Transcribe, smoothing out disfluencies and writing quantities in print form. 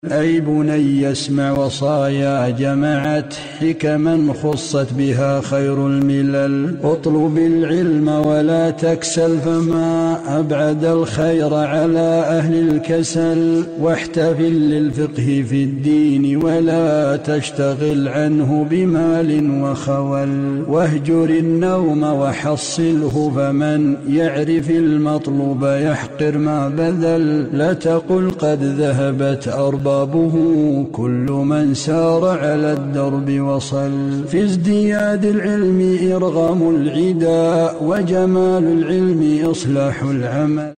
أي بني اسمع وصايا جمعت حكما خصت بها خير الملل. اطلب العلم ولا تكسل فما أبعد الخير على أهل الكسل. واحتفل للفقه في الدين ولا تشتغل عنه بمال وخول. واهجر النوم وحصله فمن يعرف المطلوب يحقر ما بذل. لا تقل قد ذهبت أربابه كل من سار على الدرب وصل. في ازدياد العلم إرغام العدا وجمال العلم إصلاح العمل.